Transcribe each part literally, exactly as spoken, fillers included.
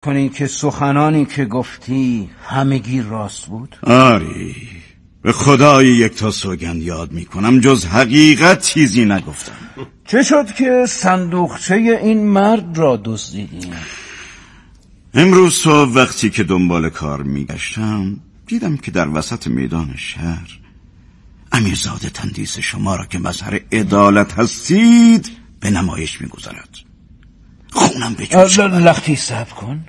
کنی که سخنانی که گفتی همگی راست بود؟ آری، به خدای یک تا سوگند یاد میکنم جز حقیقت چیزی نگفتم. چه شد که صندوقچه این مرد را دزدیدی؟ امروز صبح وقتی که دنبال کار میگشتم دیدم که در وسط میدان شهر امیرزاده تندیس شما را که مظهر عدالت هستید به نمایش میگذارد. خونم به جوش آمد. لختی صبر کن.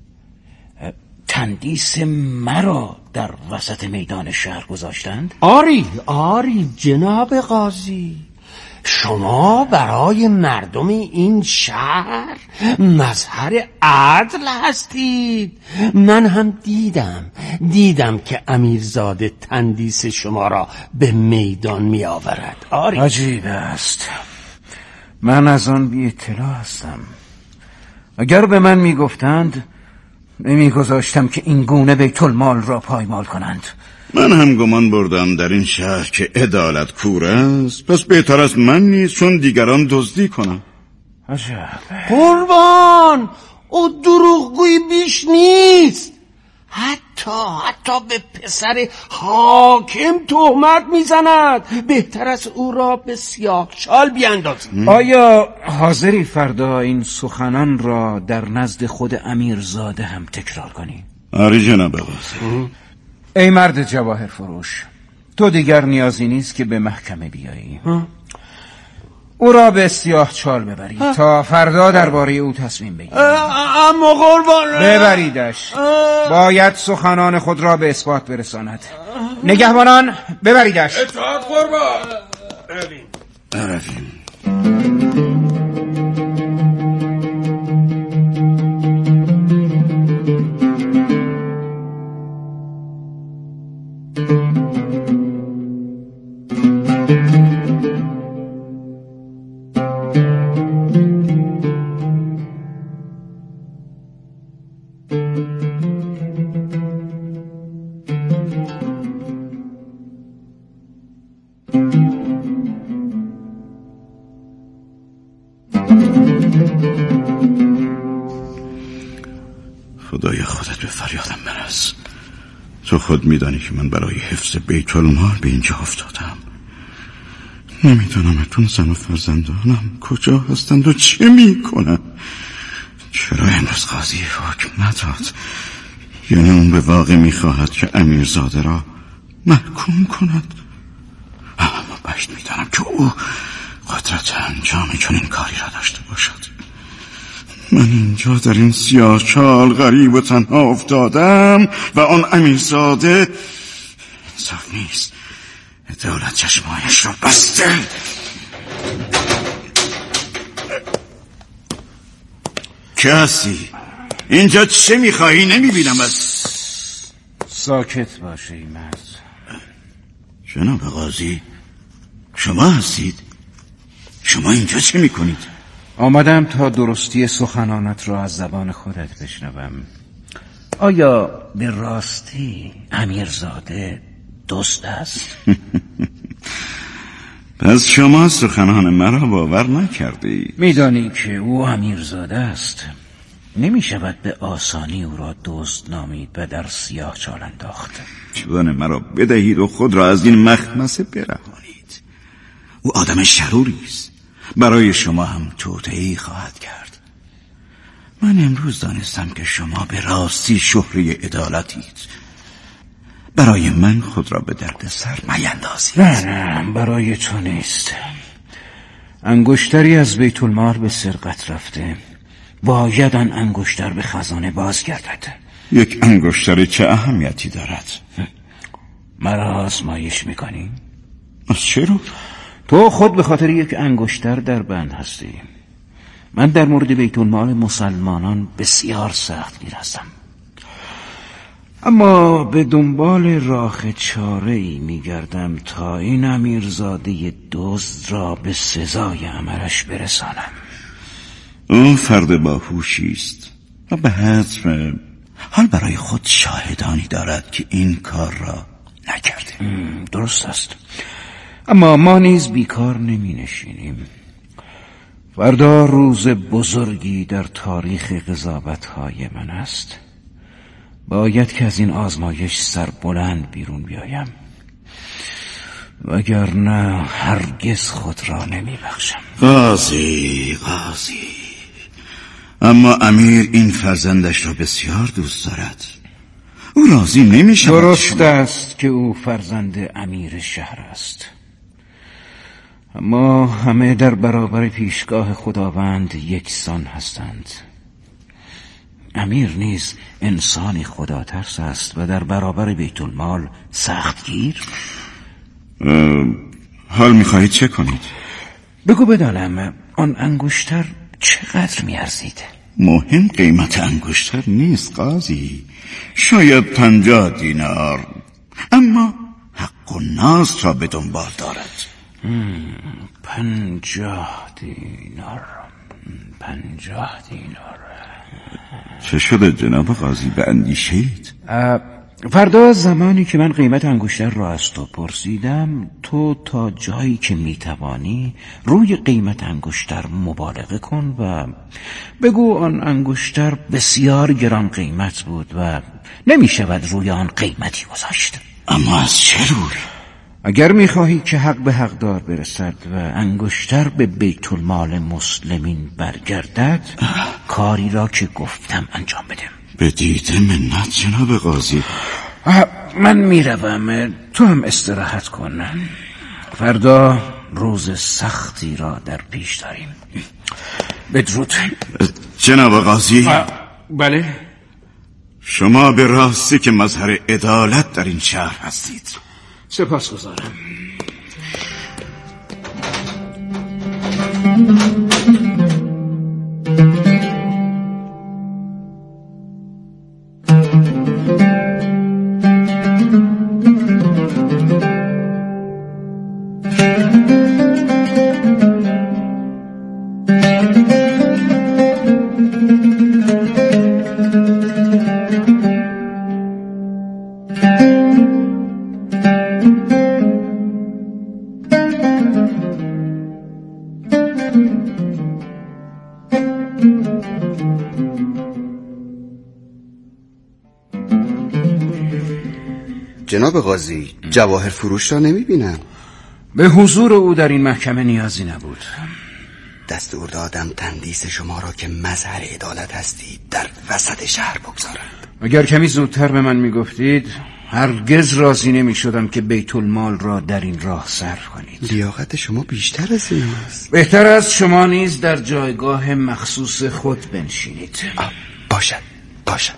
تندیس مرا در وسط میدان شهر گذاشتند؟ آری آری جناب قاضی، شما برای مردم این شهر مظهر عدل هستید. من هم دیدم دیدم که امیرزاده تندیس شما را به میدان می آورد. آری عجیب است، من از آن بی اطلاع هستم. اگر به من می گفتند نمی گذاشتم که این گونه بیت المال را پایمال کنند. من هم گمان بردم در این شهر که عدالت کور است، پس بهتر است من نیز چون دیگران دزدی کنم. عجب. قربان، او دروغگویی بیش نیست. حتی حتی به پسر حاکم تهمت میزند. بهتر از او را به سیاه چال بیاندازیم. آیا حاضری فردا این سخنان را در نزد خود امیرزاده هم تکرار کنی؟ آری جناب قاضی. ای مرد جواهر فروش، تو دیگر نیازی نیست که به محکمه بیایی. او را به سیاه چال ببری تا فردا درباره او تصمیم بگیری. اما قربان ببریدش، باید سخنان خود را به اثبات برساند. نگهبانان ببریدش. اطاعت قربان. برویم. خدای خودت به فریادم برس. تو خود میدانی که من برای حفظ بیت المال به اینجا افتادم. نمیدانم اتون زن و فرزندانم کجا هستند و چه میکنن. چرا امروز قاضی حکم نداد؟ یعنی اون به واقع میخواهد که امیرزاده را محکوم کند. اما بشت میدانم که او قدرت انجام چنین کاری را داشته باشد. من اینجا در این سیاه چال غریب و تنها افتادم و آن امیرزاده انصاف نیست. عدالت چشمایش را بسته. که هستی؟ اینجا چه میخواهی؟ نمیبینم از ساکت باشه ای مرد. جناب قاضی، شما هستید؟ شما اینجا چه میکنید؟ آمدم تا درستی سخنانت را از زبان خودت بشنوم. آیا به راستی امیرزاده دزد است؟ پس شما سخنان مرا باور نکرده اید. میدانی که او امیرزاده است. نمی شود به آسانی او را دزد نامید و در سیاه چال انداخت. جان مرا بدهید و خود را از این مخمسه برهانید. او آدم شروری است. برای شما هم توطئه‌ای خواهد کرد. من امروز دانستم که شما به راستی شهره عدالتید. برای من خود را به درد سر میندازید. نه نه، برای تو نیست. انگشتری از بیت المال به سرقت رفته، باید آن انگشتر به خزانه باز گردد. یک انگشتر چه اهمیتی دارد؟ مرا آزمایش میکنی؟ از چه رو؟ تو خود به خاطر یک انگشتر در بند هستی. من در مورد بیت المال مسلمانان بسیار سختگیر هستم، اما به دنبال راه چاره‌ای میگردم تا این امیرزاده دزد را به سزای عملش برسانم. او فرد باهوشی است و به حتم حال برای خود شاهدانی دارد که این کار را نکرده. درست است، اما ما نیز بیکار نمی نشینیم. فردا روز بزرگی در تاریخ قضاوت‌های من است. باید که از این آزمایش سر بلند بیرون بیایم، وگرنه هرگز خود را نمی بخشم. قاضی قاضی اما امیر این فرزندش را بسیار دوست دارد. او راضی نمی شود. درست است که او فرزند امیر شهر است، اما همه در برابر پیشگاه خداوند یکسان هستند. امیر نیز انسانی خدا ترس است و در برابر بیت المال سخت گیر. حال میخواهید چه کنید؟ بگو بدانم آن انگشتر چقدر میارزید؟ مهم قیمت انگشتر نیست قاضی، شاید پنجاه دینار، اما حق و ناز را به دنبال دارد. پنجاه دینار پنجاه دینار چه شده جناب قاضی به اندیشید؟ فردا زمانی که من قیمت انگشتر را از تو پرسیدم، تو تا جایی که میتوانی روی قیمت انگشتر مبالغه کن و بگو آن انگشتر بسیار گران قیمت بود و نمیشود روی آن قیمتی گذاشت. اما از چه روی؟ اگر میخواهی که حق به حقدار برسد و انگشتر به بیت المال مسلمین برگردد، کاری را که گفتم انجام بده. به دیده منت جناب قاضی. من میروم، تو هم استراحت کن. فردا روز سختی را در پیش داریم. بدرود. جناب قاضی. بله؟ شما به راستی که مظهر عدالت در این شهر هستید. سپاسگزارم. جناب قاضی، جواهر فروش را نمی بینم. به حضور او در این محکمه نیازی نبود. دستور دادم تندیس شما را که مظهر عدالت هستید در وسط شهر بگذارند. اگر کمی زودتر به من می گفتید هرگز راضی نمی شدم که بیت المال را در این راه صرف کنید. لیاقت شما بیشتر از این است. بهتر از شما نیز در جایگاه مخصوص خود بنشینید. باشد باشد.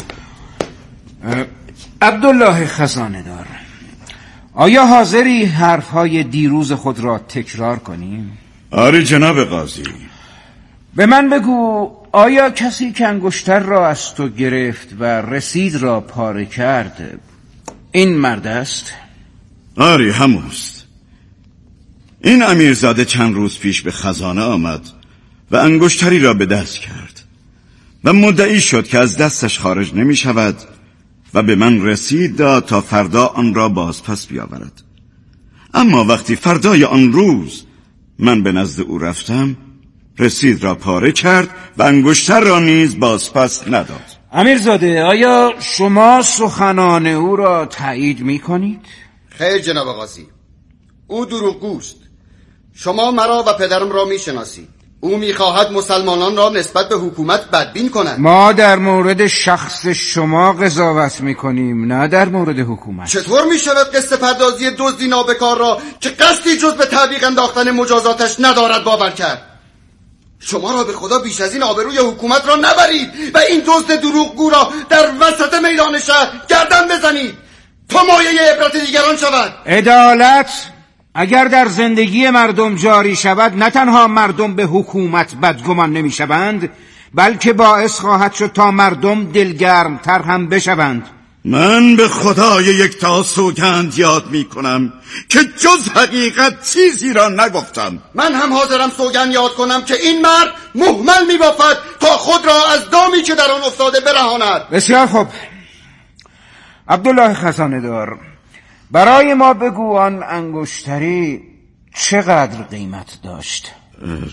عبدالله خزانه دار، آیا حاضری حرفهای دیروز خود را تکرار کنیم؟ آره جناب قاضی. به من بگو، آیا کسی که انگشتر را از تو گرفت و رسید را پاره کرد این مرد است؟ آره هموست. این امیرزاده چند روز پیش به خزانه آمد و انگشتری را به دست کرد و مدعی شد که از دستش خارج نمی شود و به من رسید داد تا فردا آن را بازپس بیاورد. اما وقتی فردای آن روز من به نزد او رفتم، رسید را پاره کرد و انگشتر را نیز بازپس نداد. امیرزاده، آیا شما سخنان او را تایید می کنید؟ خیر جناب قاضی، او دروغگوست. شما مرا و پدرم را می شناسید. او می‌خواهد مسلمانان را نسبت به حکومت بدبین کند. ما در مورد شخص شما قضاوت می‌کنیم، نه در مورد حکومت. چطور می‌شود قسط پردازی دزدی نابکار را که قصدی جز به تعویق انداختن مجازاتش ندارد باور کرد؟ شما را به خدا بیش از این آبروی حکومت را نبرید و این دزد دروغگو را در وسط میدان شهر گردن بزنید تا مایه عبرت دیگران شود. عدالت اگر در زندگی مردم جاری شود، نه تنها مردم به حکومت بدگمان نمی شوند، بلکه باعث خواهد شد تا مردم دلگرم تر هم بشوند. من به خدای یکتا سوگند یاد می کنم که جز حقیقت چیزی را نگفتم. من هم حاضرم سوگند یاد کنم که این مرد مهمل می بافد تا خود را از دامی که در آن افتاده برهاند. بسیار خوب. عبدالله خزانه دار، برای ما بگو آن انگشتری چقدر قیمت داشت؟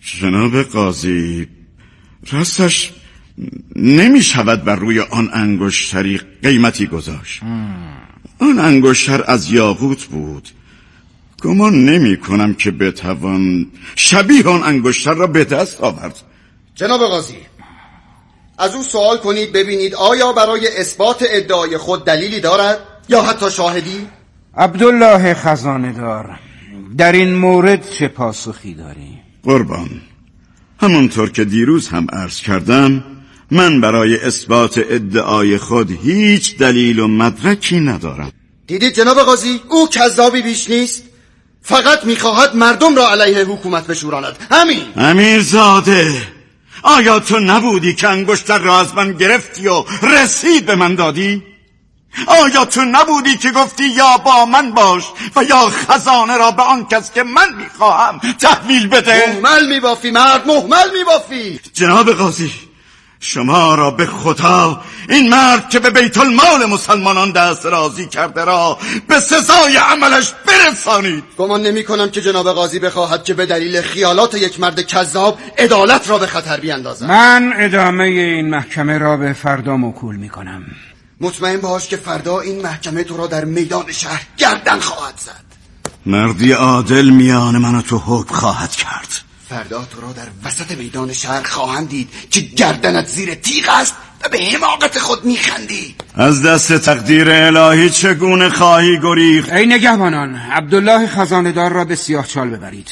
جناب قاضی، راستش نمی شود بر روی آن انگشتری قیمتی گذاشت. آن انگشتر از یاقوت بود. گمان نمی کنم که بتوان شبیه آن انگشتر را به دست آورد. جناب قاضی، از او سوال کنید ببینید آیا برای اثبات ادعای خود دلیلی دارد یا حتی شاهدی؟ عبدالله خزانه دار، در این مورد چه پاسخی داری؟ قربان، همونطور که دیروز هم عرض کردم، من برای اثبات ادعای خود هیچ دلیل و مدرکی ندارم. دیدید جناب قاضی، او کذابی بیش نیست، فقط میخواهد مردم را علیه حکومت بشوراند. همین. امیرزاده، آیا تو نبودی که انگشتر را از من گرفتی و رسید به من دادی؟ آیا تو نبودی که گفتی یا با من باش و یا خزانه را به آن کس که من میخواهم تحویل بده؟ مهمل میبافی مرد، مهمل میبافی. جناب قاضی، شما را به خدا این مرد که به بیت المال مسلمانان دست رازی کرده را به سزای عملش برسانید. گمان نمی کنم که جناب قاضی بخواهد که به دلیل خیالات یک مرد کذاب عدالت را به خطر بیاندازد. من ادامه این محکمه را به فردا موکول می کنم. مطمئن باش که فردا این محکمه تو را در میدان شهر گردن خواهد زد. مردی عادل میان من و تو حکم خواهد کرد. فردا تو را در وسط میدان شهر خواهم دید که گردنت زیر تیغ است و به حماقت خود میخندی. از دست تقدیر الهی چگونه خواهی گریخت؟ ای نگهبانان، عبدالله خزانه‌دار را به سیاهچال ببرید.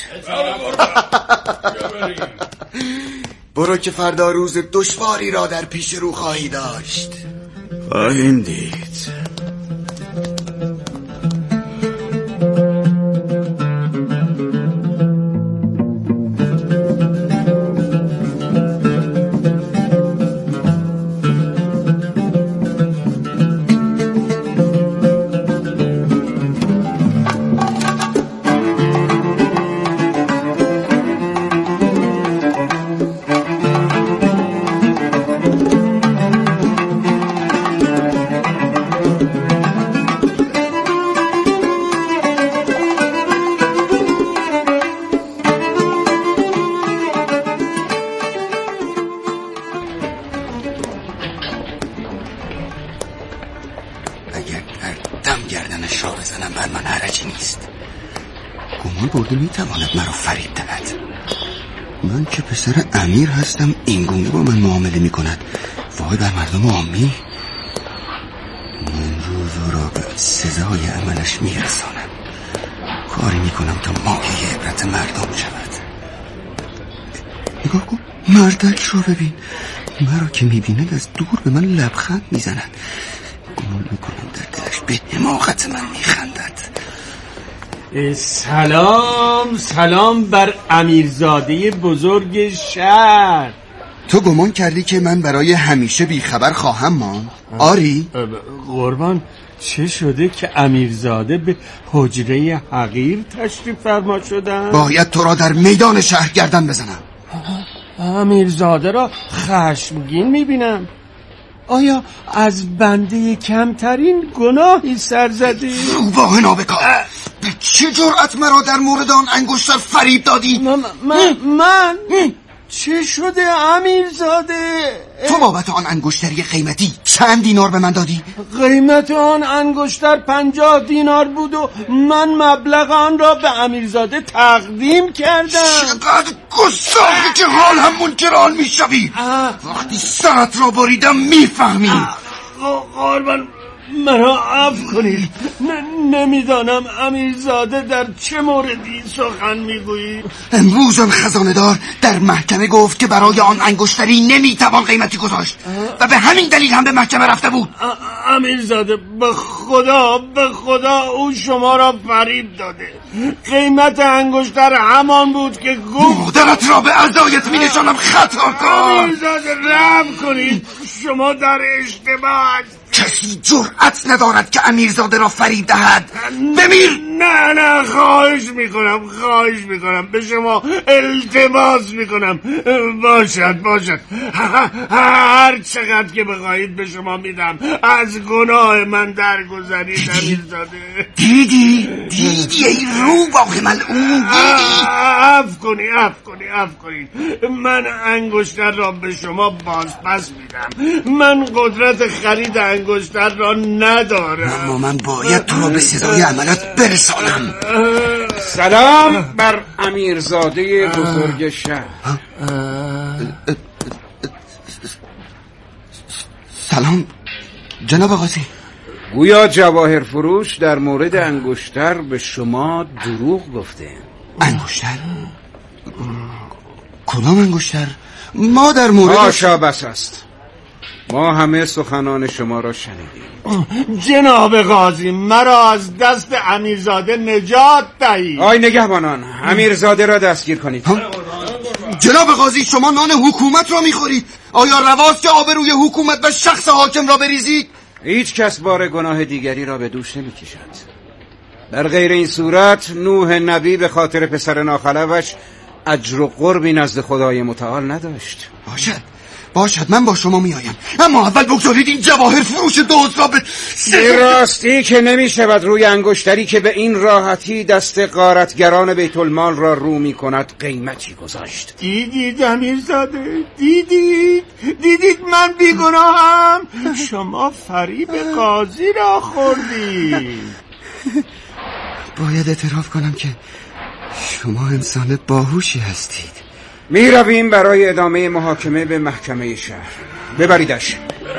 برو که فردا روز دشواری را در پیش رو خواهی داشت. خواهیم دید. گردنش را بزنم بر من حرجی نیست. گمان برده میتواند مرا فریب دهد. من که پسر امیر هستم این گونه با من معامله میکند. وای بر مردم عامی. من روز را به سزای عملش میرسانم. کاری میکنم تا مایه عبرت مردم شود. نگاه کن، مردک را ببین. مرا که میبیند از دور به من لبخند میزند. گمان میکنم در دلش به حماقت من میخندد. سلام سلام بر امیرزاده بزرگ شهر. تو گمان کردی که من برای همیشه بیخبر خواهم ماند؟ آری؟ قربان، چه شده که امیرزاده به حجره حقیر تشریف فرما شدن؟ باید تو را در میدان شهر گردن بزنم. امیرزاده را خشمگین میبینم. آیا از بنده کمترین گناهی سر زدی؟ روباه نابکار، به چه جرأت مرا در مورد آن انگشتر فریب دادی؟ من من, من؟ چه شده امیرزاده؟ تو بابت آن انگشتری قیمتی چند دینار به من دادی؟ قیمت آن انگشتر پنجاه دینار بود و من مبلغ آن را به امیرزاده تقدیم کردم. چقدر گستاخی که حال هم منکران میشوی. وقتی سرت را بریدم میفهمی. قربان مرا عفو کنید. نمیدانم امیرزاده در چه موردی سخن میگویی. امروز آن خزانه‌دار در محکمه گفت که برای آن انگشتری نمیتوان قیمتی گذاشت و به همین دلیل هم به محکمه رفته بود. امیرزاده به خدا به خدا او شما را فریب داده. قیمت انگشتر همان بود که گفت. مادرت را به عزایت می نشانم خطا کن. امیرزاده رحم کنید، شما در اشتباه هستید. کسی جرأت ندارد که امیرزاده را فریب دهد. بمیر. نه نه خواهش میکنم خواهش میکنم به شما التماس میکنم. باشد باشد هر چقدر که بخواهید به شما میدم. از گناه من درگذرید امیرزاده. دیدی دیدی ای روباه ملعون، دیدی؟ عفو کنی عفو کنی عفو کنی. من انگشتر را به شما باز پس میدم. من قدرت خرید انگشتر را ندارم، اما من باید تو را به صدای عملت برسانم. سلام بر امیرزاده بزرگ شهر. سلام جناب قاضی. گویا جواهر فروش در مورد انگشتر به شما دروغ گفته. انگشتر؟ کدام انگشتر؟ ما در مورد آشا بس است. ما همه سخنان شما را شنیدیم. جناب قاضی مرا از دست امیرزاده نجات دهید. آی نگهبانان، امیرزاده را دستگیر کنید. جناب قاضی شما نان حکومت را میخورید. آیا رواست که آبروی حکومت و شخص حاکم را بریزید؟ هیچ کس بار گناه دیگری را به دوش نمیکشد. در غیر این صورت نوح نبی به خاطر پسر ناخلوش اجر و قربی نزد خدای متعال نداشت. باشد باشد من با شما میآیم، اما اول بگذارید این جواهر فروش دوست را به این راستی که نمی شود روی انگشتری که به این راحتی دست غارتگران بیت المال را رو می کند قیمتی گذاشت. دیدید امیرزاده، دیدید دیدید من بیگناهم. شما فریب قاضی را خوردید. باید اعتراف کنم که شما انسان باهوشی هستید. می رویم برای ادامه محاکمه به محکمه شهر. ببریدش.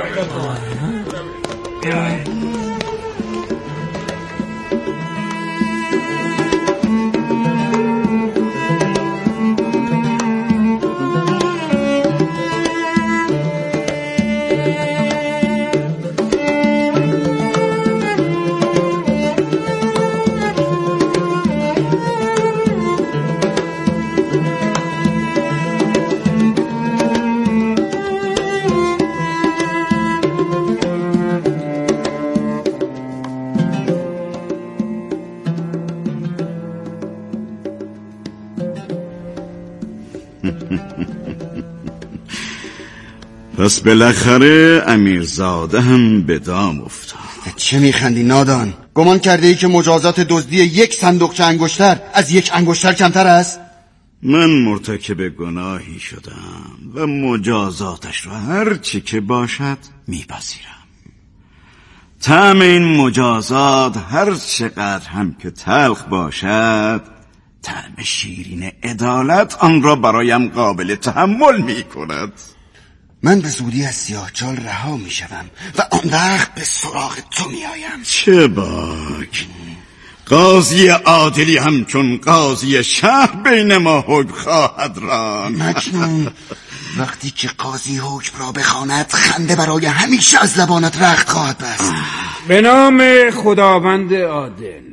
پس بالاخره امیرزاده هم به دام افتاد. چه میخندی نادان؟ گمان کرده ای که مجازات دزدی یک صندوقچه انگشتر از یک انگشتر کمتر است؟ من مرتکب گناهی شدم و مجازاتش را هر چی که باشد میپذیرم. طعم این مجازات هر چقدر هم که تلخ باشد، طعم شیرین عدالت آن را برایم قابل تحمل میکند. من به زودی از سیاهچال رها می شدم و آن وقت به سراغ تو می آیم. چه باک، قاضی عادلی همچون قاضی شهر بین ما حکم خواهد راند. مجنون، وقتی که قاضی حکم را بخواند خنده برای همیشه از لبانت رخت خواهد بست. به نام خداوند عادل،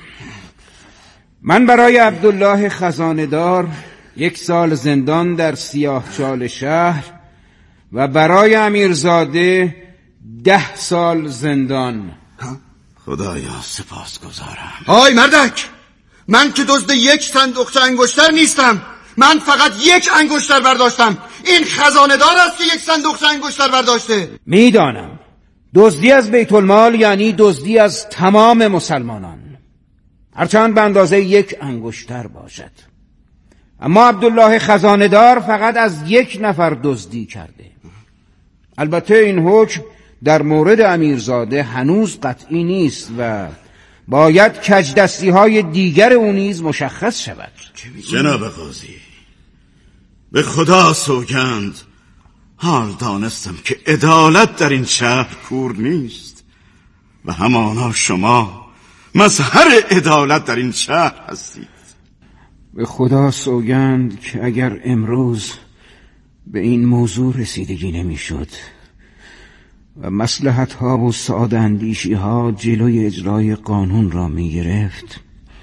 من برای عبدالله خزانه‌دار یک سال زندان در سیاهچال شهر و برای امیرزاده ده سال زندان. خدایا سپاس گذارم. های مردک، من که دزد یک صندوقچه انگشتر نیستم. من فقط یک انگشتر برداشتم. این خزانه دار است که یک صندوقچه انگشتر برداشته. میدانم دزدی از بیت المال یعنی دزدی از تمام مسلمانان، هرچند به اندازه یک انگشتر باشد. اما عبدالله خزانه دار فقط از یک نفر دزدی کرده. البته این حکم در مورد امیرزاده هنوز قطعی نیست و باید کجدستی های دیگر او نیز مشخص شود. جناب قاضی، به خدا سوگند حال دانستم که عدالت در این شهر کور نیست و همانا شما مظهر عدالت در این شهر هستید. به خدا سوگند که اگر امروز به این موضوع رسیدگی نمیشد و مصلحت ها و ساده اندیشی ها جلوی اجرای قانون را می گرفت،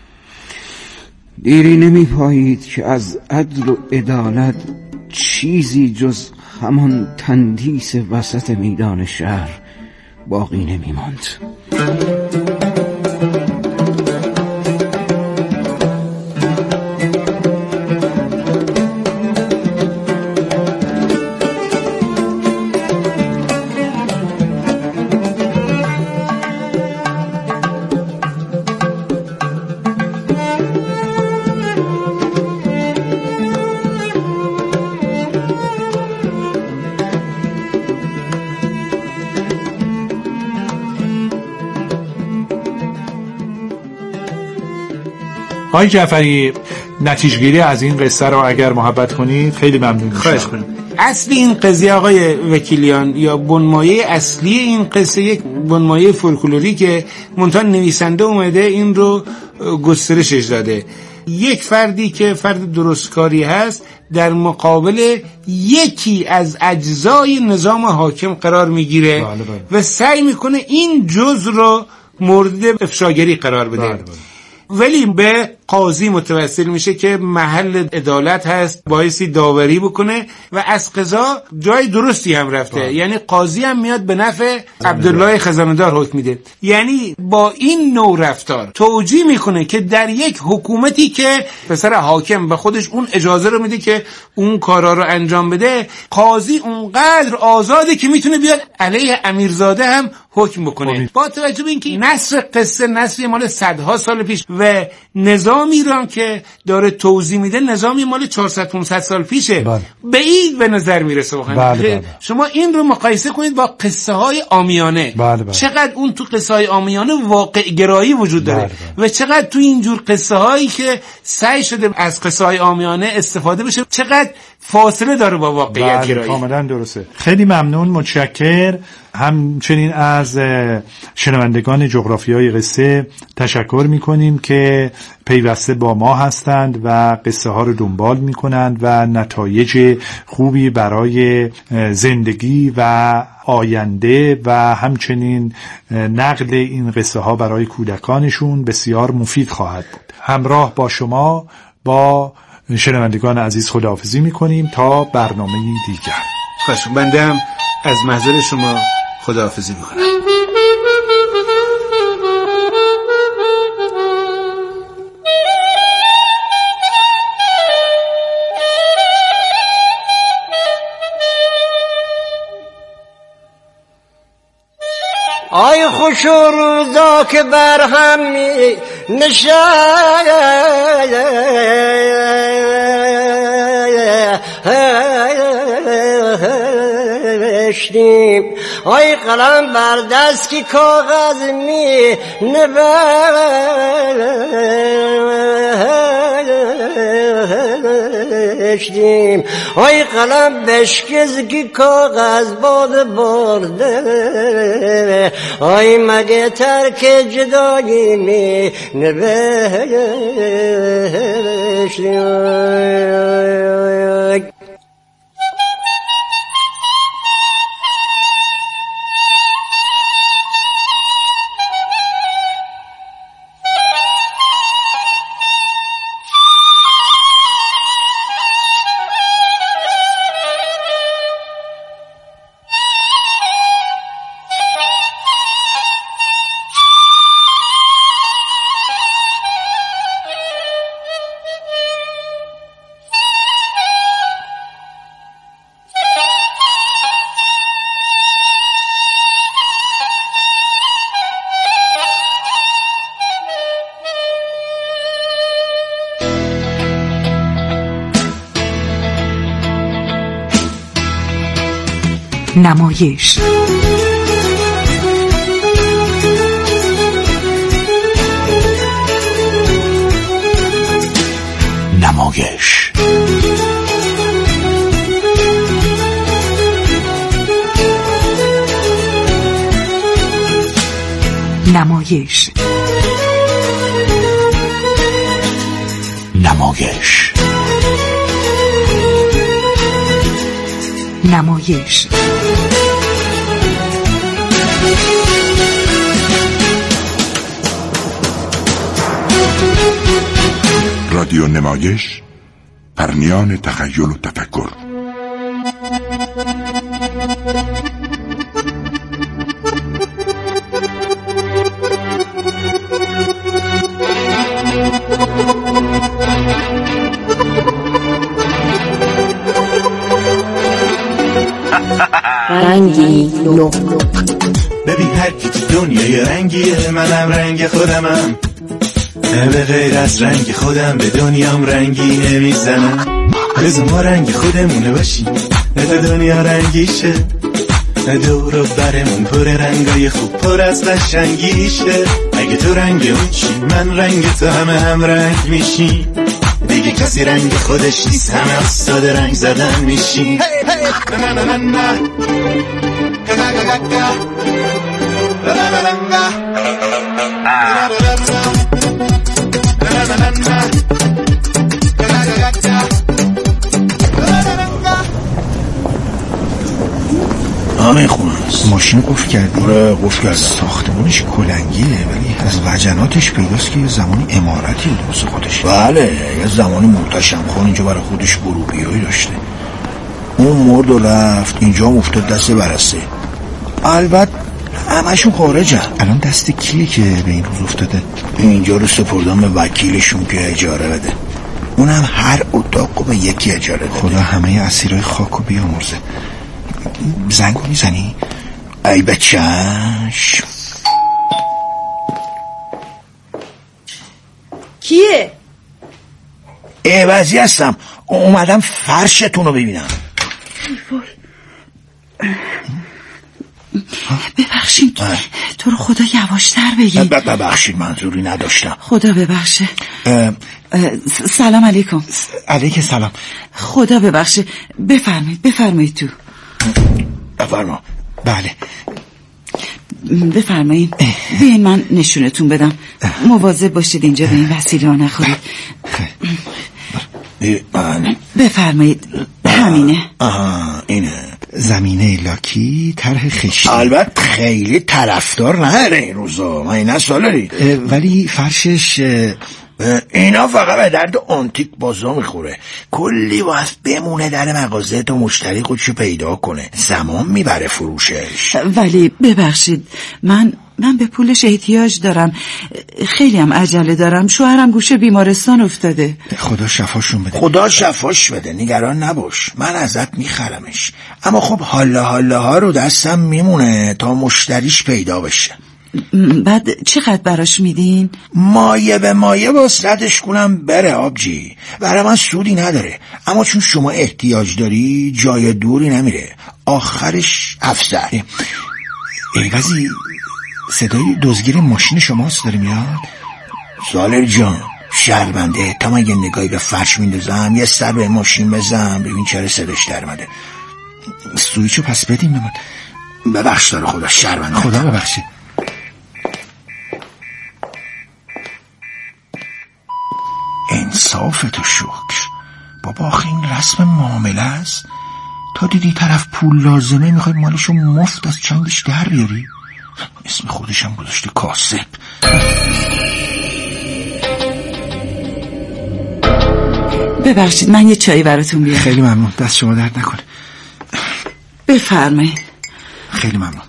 دیری نمی پایید که از عدل و عدالت چیزی جز همان تندیس وسط میدان شهر باقی نمی‌ماند. آقای جعفری، نتیجه‌گیری از این قصه رو اگر محبت کنید خیلی ممنون میشم. خواهش کنم. اصلی این قضیه آقای وکیلیان یا بنمایه اصلی این قصه یک بنمایه فولکلوریکه، منتها نویسنده اومده این رو گسترشش داده. یک فردی که فرد درستکاری هست در مقابل یکی از اجزای نظام حاکم قرار میگیره و سعی میکنه این جزء رو مورد افشاگری قرار بده. بله بله. ولی به قاضی متوسل میشه که محل عدالت هست، بایستی داوری بکنه و از قضا جای درستی هم رفته. آه. یعنی قاضی هم میاد به نفع عبدالله خزانه‌دار حکم میده. یعنی با این نوع رفتار توجیه میکنه که در یک حکومتی که پسر حاکم به خودش اون اجازه رو میده که اون کارا رو انجام بده، قاضی اونقدر آزاده که میتونه بیاد علیه امیرزاده هم حکم بکنه. با توجه به اینکه نصر قصه نصری مال صدها سال پیش و نظام ایران که داره توضیح میده نظامی مال چهارصد پانصد سال پیشه، بله. بعید به نظر میرسه واقعا. بله بله. شما این رو مقایسه کنید با قصه های عامیانه. بله بله. چقدر اون تو قصه های عامیانه واقع گرایی وجود داره. بله بله. و چقدر تو اینجور قصه هایی که سعی شده از قصه های عامیانه استفاده بشه چقدر فاصله داره با واقعیت گرایی. کاملا درسته. خیلی ممنون، متشکر. همچنین از شنوندگان جغرافیای قصه تشکر میکنیم که پیوسته با ما هستند و قصه ها رو دنبال میکنند و نتایج خوبی برای زندگی و آینده و همچنین نقل این قصه ها برای کودکانشون بسیار مفید خواهد بود. همراه با شما با شنوندگان عزیز خداحافظی میکنیم تا برنامه دیگر. خوش بنده هم از محضر شما خداحافظی میکنم. آی خوش روزا که بر هم می نشستیم، آی قلم بر دست که کاغذ می نوشتیم، آی قلم بشکز که کاغذ باد برده، آی مگه ترک جدایی می نوشتیم. نمایش نمایش نمایش نمایش نمایش رادیو نمایش، پرنیان تخیل و تفکر. رنگی نو. ببین هر کی تو دنیای رنگیه، منم رنگ خودمم، به غیر از رنگ خودم به دنیام رنگی نمیزنم. بذار ما رنگ خودمونه باشیم تا دنیا رنگیشه، دور و برمون پر رنگای خوب پر از قشنگیشه. اگه تو رنگ اون چی من رنگ تو، همه هم رنگ میشیم دیگه، کسی رنگ خودش نیست، همه استاد رنگ زدن میشیم. همین خونه است. ماشین قفل کردی؟ آره قفل کردم. ساختمونش کلنگیه ولی از وجناتش پیداست که یه زمانی امارتی بوده واسه خودش. بله یه زمانی محتشم خان اینجا برای خودش گروبیایی داشته. اون مرد و رفت، اینجا افتاد دست برسته. البته همشون خارجن. الان دست کیه که به این روز افتاده؟ اینجا رو سپردن به وکیلشون که اجاره بده، اونم هر اتاقو به یکی اجاره بده. خدا همه اسیرای خاکو بیامرزه. زنگو میزنی؟ ای بچه‌ش. کیه؟ عوضی هستم، اومدم فرشتون رو ببینم. ببخشید تو رو خدا یواشتر بگی. ببخشید منظوری نداشتم. خدا ببخشه. سلام علیکم. علیک سلام. خدا ببخشه. بفرمایید بفرمایید تو. بفرما. بله بفرمایید. بیاین من نشونتون بدم. مواظب باشید اینجا به این وسیله ها نخورید. بفرمایید. همینه. آها اینه. زمینه لاکی، طرح خشتی. البته خیلی طرفدار نداره این روزا، من اینا سالاری، ولی فرشش اینا فقط به درد آنتیک بازا میخوره. کلی باید بمونه در مغازه تا مشتری خودشو پیدا کنه، زمان میبره فروشش. ولی ببخشید من من به پولش احتیاج دارم، خیلی هم عجله دارم. شوهرم گوشه بیمارستان افتاده. خدا شفاشون بده. خدا شفاش بده، نگران نباش، من ازت میخرمش. اما خب حالا حالا ها رو دستم میمونه تا مشتریش پیدا بشه. بعد چقدر براش میدین؟ مایه به مایه باز ردش کنم بره آبجی، برای من سودی نداره، اما چون شما احتیاج داری جای دوری نمیره، آخرش افزر. ایوازی صدای دزگیر ماشین شماست داره میاد؟ سالر جان شرمنده، تا من یه نگاهی به فرش میندازم، یه سر به ماشین بزن ببین چرا صداش در اومده. سویچو پس بدیم نمون. ببخش داره خدا شرمنده. خدا ببخشید. انصاف تو شکر بابا، آخه این رسم معامله است؟ تا دیدی طرف پول لازمه میخوای مالشو مفت از چنگش در بیاری؟ اسم خودشم گذاشته کاسب. ببخشید من یه چایی براتون بیارم. خیلی ممنون، دست شما درد نکنه. بفرمایید. خیلی ممنون.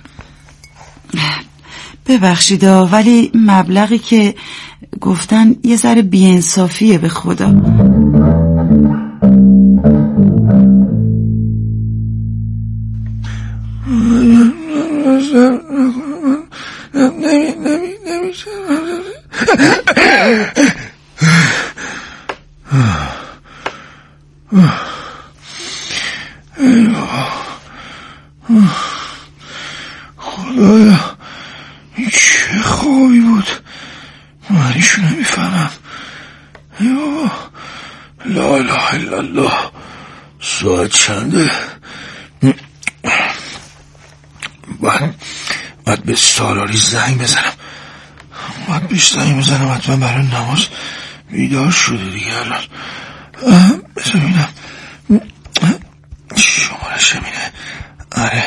ببخشید ولی مبلغی که گفتن یه ذره بی‌انصافیه به خدا. خدایا چه خوابی بود، معنیشو نمیفهمم. یا لا اله الا الله. ساعت چنده؟ باید باید به سالاری زنگ بزنم، باید بهش زنگ بزنم، حتما برای نماز بیدار شده دیگه. الان بذار ببینم شمارش همینه. آره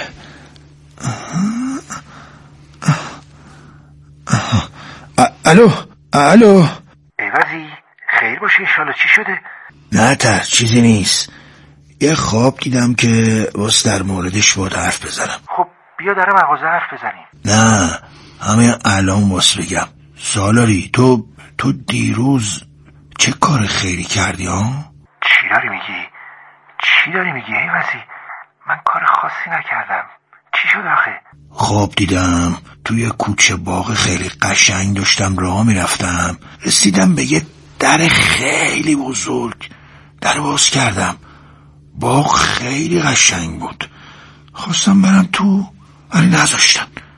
الو الو. ایوازی خیر باشه انشالله. چی شده؟ نه ترس، چیزی نیست. یه خواب دیدم که واسه در موردش باید حرف بزنم. خب بیا در مغازه حرف بزنیم. نه همه الان واسه بگم. سالاری تو تو دیروز چه کار خیری کردی ها؟ چی داری میگی؟ چی داری میگی ایوازی؟ من کار خاصی نکردم. چی شد آخه؟ خواب دیدم توی کوچه باغ خیلی قشنگ داشتم راه میرفتم، رسیدم به یه در خیلی بزرگ. در باز کردم، باغ خیلی قشنگ بود، خواستم برم تو ولی نذاشتن.